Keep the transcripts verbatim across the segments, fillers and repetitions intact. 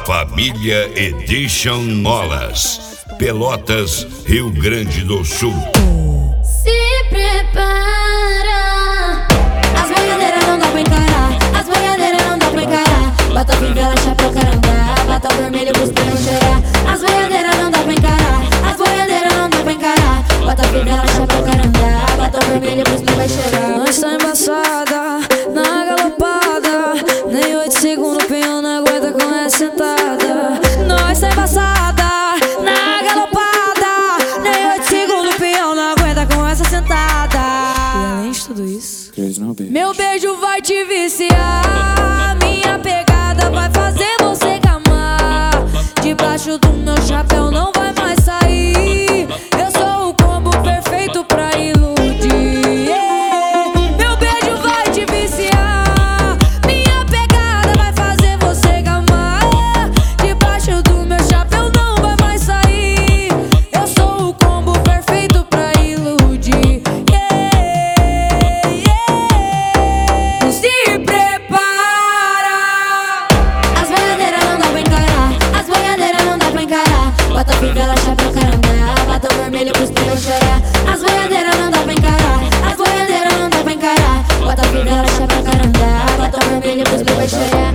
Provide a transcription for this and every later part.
Família Edition Molas, Pelotas, Rio Grande do Sul. Se prepara, as boiadeiras não dá pra encarar, as boiadeiras não dá pra encarar. Bota fivela, chapéu, carandá, bota vermelho pros pneus cheirar. As boiadeiras não dá pra encarar, as boiadeiras não dá pra encarar. Bota fivela, chapéu, carandá, bota vermelho pros pneus cheirar. Nós tá embaçada, na galopada, nem oito segundos o pinhão não aguenta com essa sentada. Nós tá embaçada, na galopada, nem oito segundos o pinhão não aguenta com essa sentada. E além de tudo isso, meu beijo vai te viciar, minha pegada vai fazer você gamar. Debaixo do meu chapéu não vai mais sair, eu sou o combo perfeito pra iludir. Yeah. Meu beijo vai te viciar, minha pegada vai fazer você gamar. Debaixo do meu chapéu não vai mais sair, eu sou o combo perfeito pra iludir. Yeah. Yeah. Se prepara, as boiadeiras não dá pra encarar, as boiadeiras não dá pra encarar. Bota fivela, chapéu, carandá, bota vermelho pros pneus cheirar. As boiadeiras não dá pra encarar, as boiadeiras não dá pra encarar. Bota fivela, chapéu, carandá, bota vermelho pros pneus cheirar.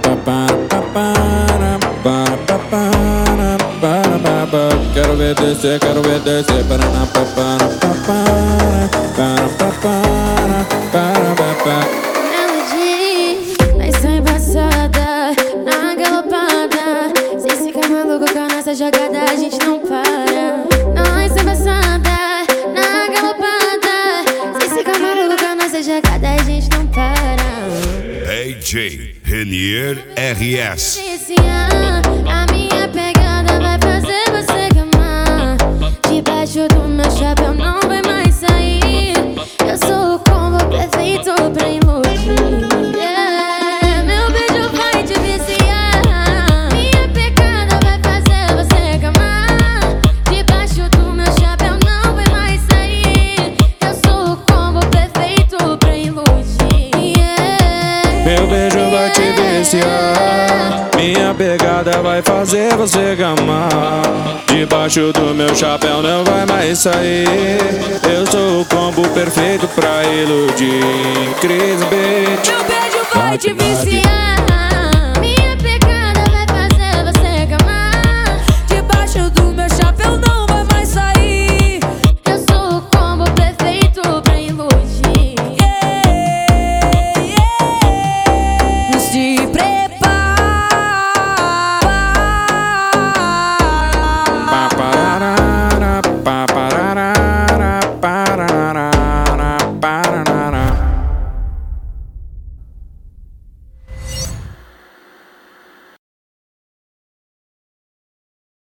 Quero ver descer, quero ver descer. Melody, nós tá embaçada, na galopada. Cê fica maluco com a nossa jogada, a gente não para. Nós tá embaçada, na galopada. Cê fica maluco com a nossa jogada, a gente não para. D J Renier R S. Viciar, a minha pegada vai fazer você gamar. Debaixo do meu chapéu não vai mais sair, eu sou o combo perfeito pra iludir. Yeah. Meu beijo vai te viciar, minha pegada vai fazer você gamar. Debaixo do meu chapéu não vai mais sair, eu sou o combo perfeito pra iludir. Yeah. Meu beijo vai te viciar, minha pegada vai fazer você gamar. Debaixo do meu chapéu não vai mais sair, eu sou o combo perfeito pra iludir. Cris Beat. Meu beijo vai te viciar.